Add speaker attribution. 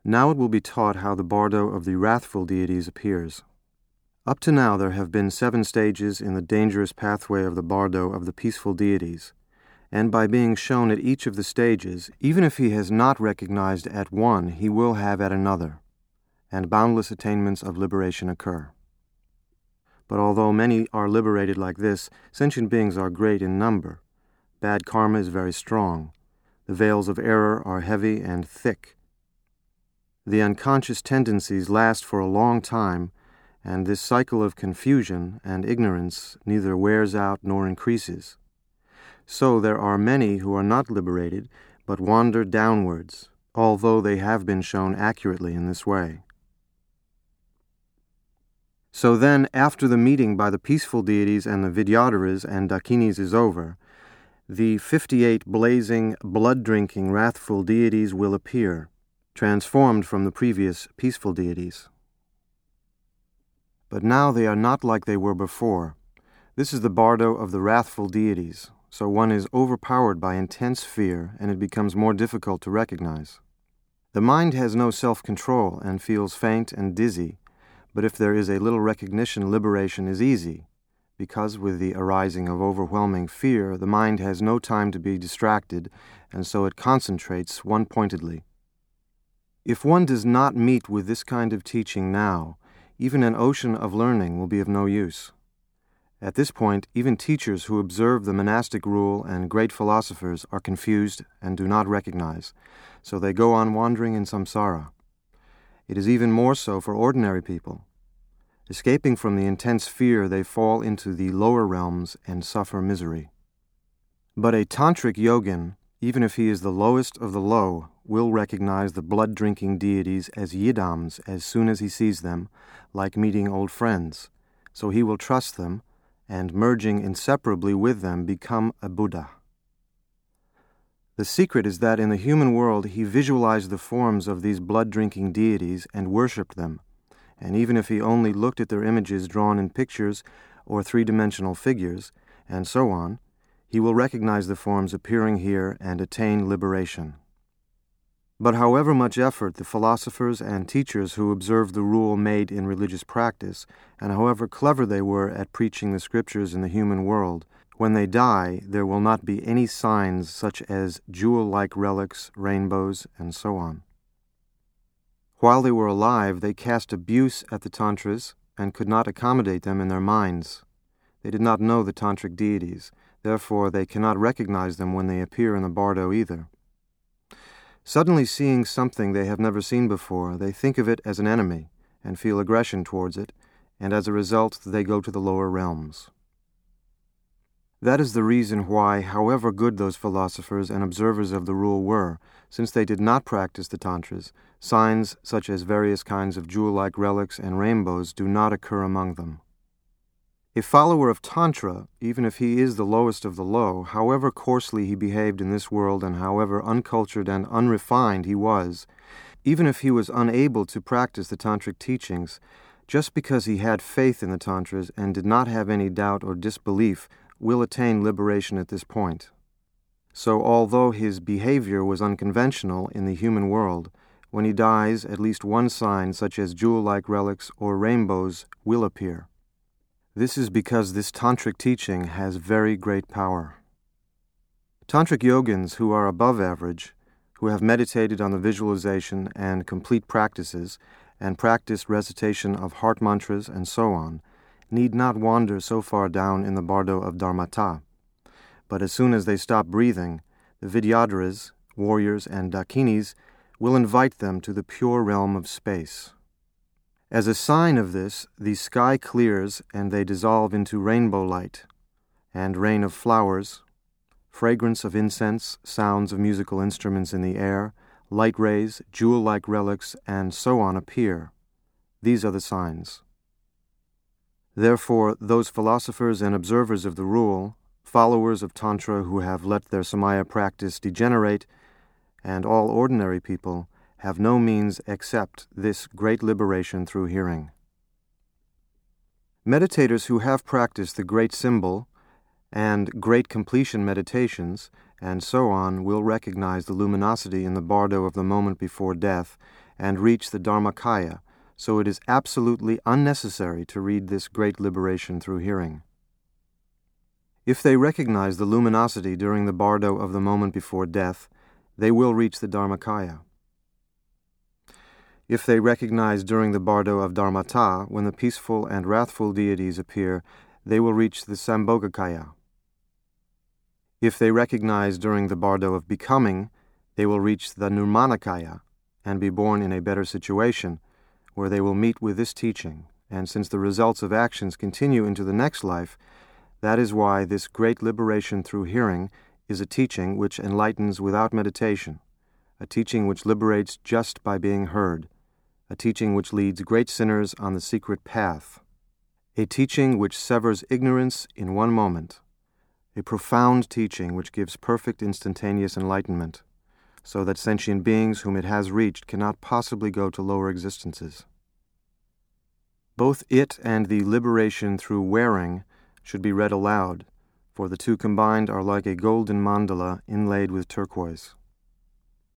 Speaker 1: Now it will be taught how the bardo of the wrathful deities appears. Up to now there have been 7 stages in the dangerous pathway of the bardo of the peaceful deities, and by being shown at each of the stages, even if he has not recognized at one, he will have at another, and boundless attainments of liberation occur. But although many are liberated like this, sentient beings are great in number. Bad karma is very strong. The veils of error are heavy and thick. The unconscious tendencies last for a long time, and this cycle of confusion and ignorance neither wears out nor increases. So there are many who are not liberated, but wander downwards, although they have been shown accurately in this way. So then, after the meeting by the peaceful deities and the Vidyadharas and Dakinis is over, the 58 blazing, blood-drinking, wrathful deities will appear, transformed from the previous peaceful deities. But now they are not like they were before. This is the bardo of the wrathful deities, so one is overpowered by intense fear and it becomes more difficult to recognize. The mind has no self-control and feels faint and dizzy, but if there is a little recognition, liberation is easy, because with the arising of overwhelming fear, the mind has no time to be distracted, and so it concentrates one-pointedly. If one does not meet with this kind of teaching now, even an ocean of learning will be of no use. At this point, even teachers who observe the monastic rule and great philosophers are confused and do not recognize, so they go on wandering in samsara. It is even more so for ordinary people. Escaping from the intense fear, they fall into the lower realms and suffer misery. But a tantric yogin, even if he is the lowest of the low, will recognize the blood-drinking deities as yidams as soon as he sees them, like meeting old friends, so he will trust them, and merging inseparably with them become a Buddha. The secret is that in the human world he visualized the forms of these blood-drinking deities and worshipped them, and even if he only looked at their images drawn in pictures or 3-dimensional figures, and so on, he will recognize the forms appearing here and attain liberation. But however much effort the philosophers and teachers who observed the rule made in religious practice, and however clever they were at preaching the scriptures in the human world, when they die, there will not be any signs such as jewel-like relics, rainbows, and so on. While they were alive, they cast abuse at the tantras and could not accommodate them in their minds. They did not know the tantric deities, therefore they cannot recognize them when they appear in the bardo either. Suddenly seeing something they have never seen before, they think of it as an enemy and feel aggression towards it, and as a result they go to the lower realms. That is the reason why, however good those philosophers and observers of the rule were, since they did not practice the tantras, signs such as various kinds of jewel-like relics and rainbows do not occur among them. A follower of Tantra, even if he is the lowest of the low, however coarsely he behaved in this world and however uncultured and unrefined he was, even if he was unable to practice the tantric teachings, just because he had faith in the tantras and did not have any doubt or disbelief, will attain liberation at this point. So although his behavior was unconventional in the human world, when he dies, at least one sign, such as jewel-like relics or rainbows, will appear. This is because this tantric teaching has very great power. Tantric yogins who are above average, who have meditated on the visualization and complete practices, and practiced recitation of heart mantras and so on, need not wander so far down in the bardo of dharmata. But as soon as they stop breathing, the Vidyadharas, warriors, and Dakinis will invite them to the pure realm of space. As a sign of this, the sky clears and they dissolve into rainbow light, and rain of flowers, fragrance of incense, sounds of musical instruments in the air, light rays, jewel-like relics, and so on appear. These are the signs. Therefore, those philosophers and observers of the rule, followers of Tantra who have let their Samaya practice degenerate, and all ordinary people, have no means except this great liberation through hearing. Meditators who have practiced the great symbol and great completion meditations, and so on, will recognize the luminosity in the bardo of the moment before death and reach the Dharmakaya, so it is absolutely unnecessary to read this great liberation through hearing. If they recognize the luminosity during the bardo of the moment before death, they will reach the Dharmakaya. If they recognize during the bardo of Dharmata, when the peaceful and wrathful deities appear, they will reach the Sambhogakaya. If they recognize during the bardo of becoming, they will reach the Nirmanakaya and be born in a better situation, where they will meet with this teaching, and since the results of actions continue into the next life, that is why this great liberation through hearing is a teaching which enlightens without meditation, a teaching which liberates just by being heard, a teaching which leads great sinners on the secret path, a teaching which severs ignorance in one moment, a profound teaching which gives perfect instantaneous enlightenment, so that sentient beings whom it has reached cannot possibly go to lower existences. Both it and the liberation through wearing should be read aloud, for the two combined are like a golden mandala inlaid with turquoise.